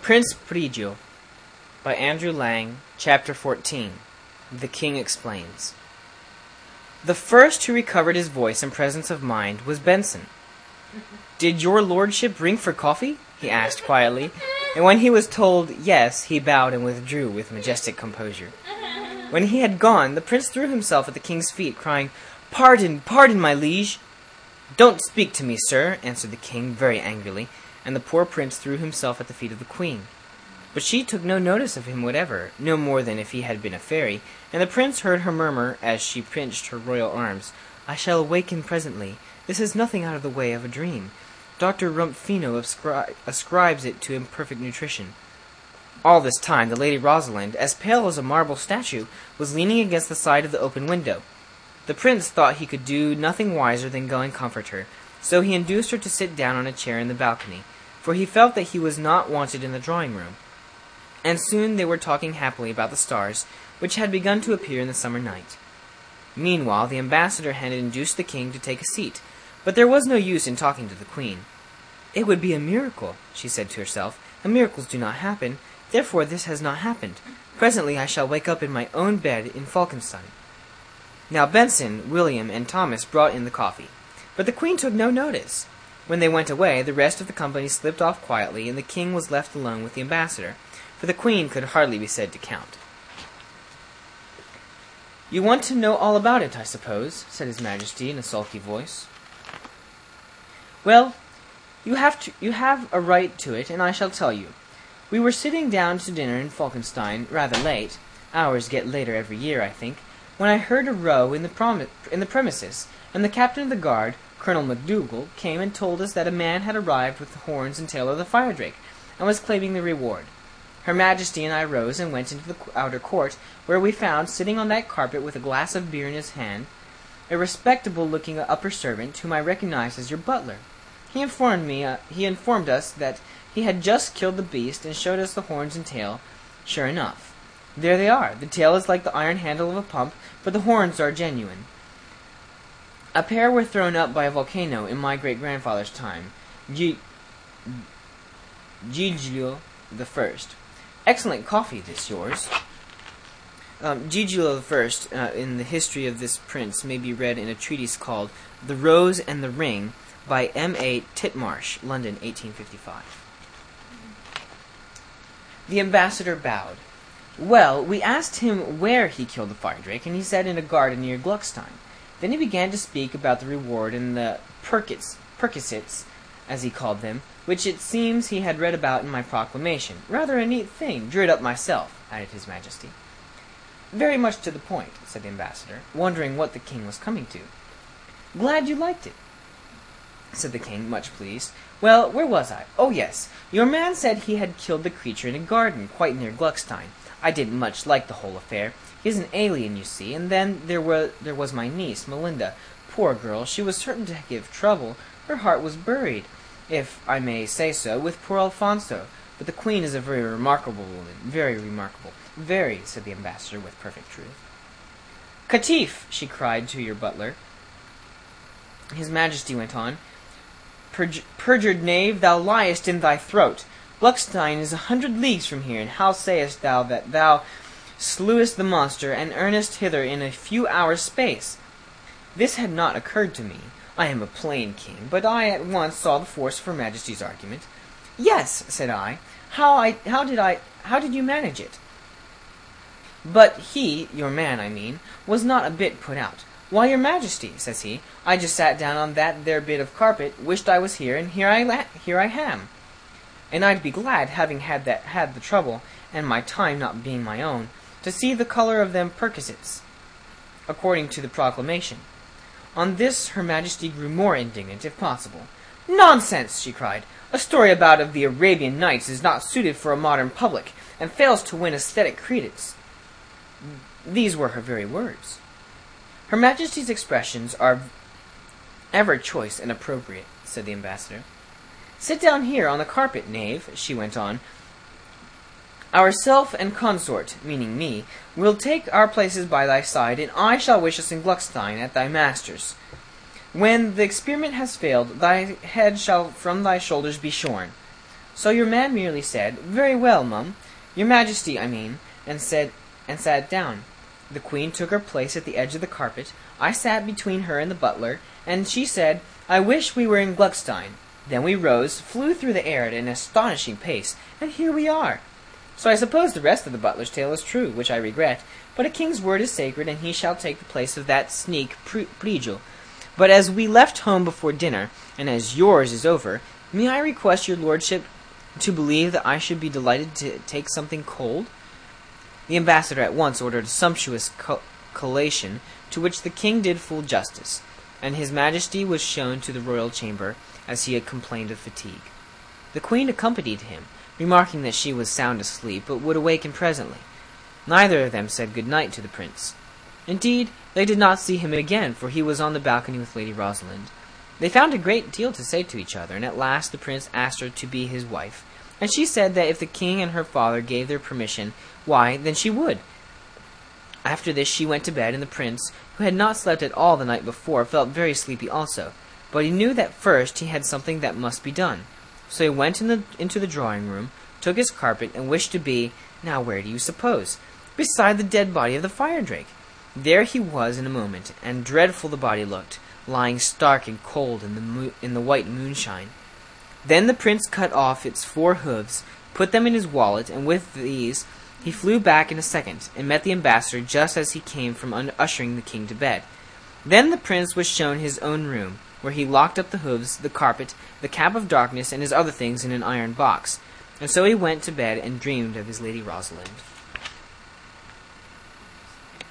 Prince Pregio by Andrew Lang, Chapter 14. The King Explains. The first who recovered his voice and presence of mind was Benson. "Did your lordship ring for coffee?" he asked quietly, and when he was told yes, he bowed and withdrew with majestic composure. When he had gone, the prince threw himself at the king's feet, crying, "Pardon, pardon, my liege!" "Don't speak to me, sir," answered the king very angrily, and the poor prince threw himself at the feet of the queen. But she took no notice of him whatever, no more than if he had been a fairy, and the prince heard her murmur, as she pinched her royal arms, "I shall awaken presently. This is nothing out of the way of a dream. Dr. Rumpfino ascribes it to imperfect nutrition." All this time the Lady Rosalind, as pale as a marble statue, was leaning against the side of the open window. The prince thought he could do nothing wiser than go and comfort her, so he induced her to sit down on a chair in the balcony, for he felt that he was not wanted in the drawing-room. And soon they were talking happily about the stars, which had begun to appear in the summer night. Meanwhile the ambassador had induced the king to take a seat, but there was no use in talking to the queen. "It would be a miracle," she said to herself, "and miracles do not happen, therefore this has not happened. Presently I shall wake up in my own bed in Falkenstein." Now Benson, William, and Thomas brought in the coffee, but the queen took no notice. When they went away, the rest of the company slipped off quietly, and the king was left alone with the ambassador, for the queen could hardly be said to count. "You want to know all about it, I suppose?" said his majesty in a sulky voice. "Well, you have a right to it, and I shall tell you. We were sitting down to dinner in Falkenstein, rather late. Ours get later every year, I think, when I heard a row in the premises, and the captain of the guard, Colonel MacDougall, came and told us that a man had arrived with the horns and tail of the fire drake, and was claiming the reward. Her Majesty and I rose and went into the outer court, where we found, sitting on that carpet with a glass of beer in his hand, a respectable-looking upper servant, whom I recognized as your butler. He informed us that he had just killed the beast, and showed us the horns and tail. Sure enough, there they are. The tail is like the iron handle of a pump, but the horns are genuine. A pair were thrown up by a volcano in my great-grandfather's time, Giglio I. Excellent coffee, this yours." Giglio I, in the history of this prince, may be read in a treatise called The Rose and the Ring, by M.A. Titmarsh, London, 1855. The ambassador bowed. "Well, we asked him where he killed the fire drake, and he said in a garden near Gluckstein. Then he began to speak about the reward and the perquisites, as he called them, which it seems he had read about in my proclamation. Rather a neat thing, drew it up myself," added his majesty. "Very much to the point," said the ambassador, wondering what the king was coming to. "Glad you liked it," said the king, much pleased. "Well, where was I? Oh, yes. Your man said he had killed the creature in a garden, quite near Gluckstein. I didn't much like the whole affair. He's an alien, you see, and then there was my niece, Melinda. Poor girl, she was certain to give trouble. Her heart was buried, if I may say so, with poor Alfonso. But the queen is a very remarkable woman, very remarkable." "Very," said the ambassador with perfect truth. "Catif!" she cried to your butler. His majesty went on, "Perjured knave, thou liest in thy throat. Gluckstein is 100 leagues from here, and how sayest thou that thou slewest the monster, and earnest hither in a few hours' space?" This had not occurred to me. I am a plain king, but I at once saw the force of her majesty's argument. "Yes," said I. How did you manage it?" But he, your man, I mean, was not a bit put out. "Why, your majesty," says he, "I just sat down on that there bit of carpet, wished I was here, and here I am. And I'd be glad, having had the trouble, and my time not being my own, to see the color of them perquisites, according to the proclamation." On this her majesty grew more indignant, if possible. "Nonsense!" she cried. "A story about of the Arabian Nights is not suited for a modern public, and fails to win aesthetic credence." These were her very words. "Her majesty's expressions are ever choice and appropriate," said the ambassador. "Sit down here on the carpet, knave," she went on. "Ourself and consort," meaning me, "will take our places by thy side, and I shall wish us in Gluckstein at thy master's. When the experiment has failed, thy head shall from thy shoulders be shorn. So your man merely said, "Very well, mum, your majesty, I mean," and sat down. The queen took her place at the edge of the carpet. I sat between her and the butler, and she said, "I wish we were in Gluckstein." Then we rose, flew through the air at an astonishing pace, and here we are. So I suppose the rest of the butler's tale is true, which I regret, but a king's word is sacred, and he shall take the place of that sneak Prijo. But as we left home before dinner, and as yours is over, may I request your lordship to believe that I should be delighted to take something cold? The ambassador at once ordered a sumptuous collation, to which the king did full justice, and his majesty was shown to the royal chamber, as he had complained of fatigue. The queen accompanied him, remarking that she was sound asleep, but would awaken presently. Neither of them said good night to the prince. Indeed, they did not see him again, for he was on the balcony with Lady Rosalind. They found a great deal to say to each other, and at last the prince asked her to be his wife, and she said that if the king and her father gave their permission, why, then she would. After this she went to bed, and the prince, who had not slept at all the night before, felt very sleepy also, but he knew that first he had something that must be done. So he went into the drawing-room, took his carpet, and wished to be, now where do you suppose? Beside the dead body of the fire-drake. There he was in a moment, and dreadful the body looked, lying stark and cold in the white moonshine. Then the prince cut off its 4 hooves, put them in his wallet, and with these he flew back in a second, and met the ambassador just as he came from ushering the king to bed. Then the prince was shown his own room, where he locked up the hooves, the carpet, the cap of darkness, and his other things in an iron box. And so he went to bed and dreamed of his Lady Rosalind.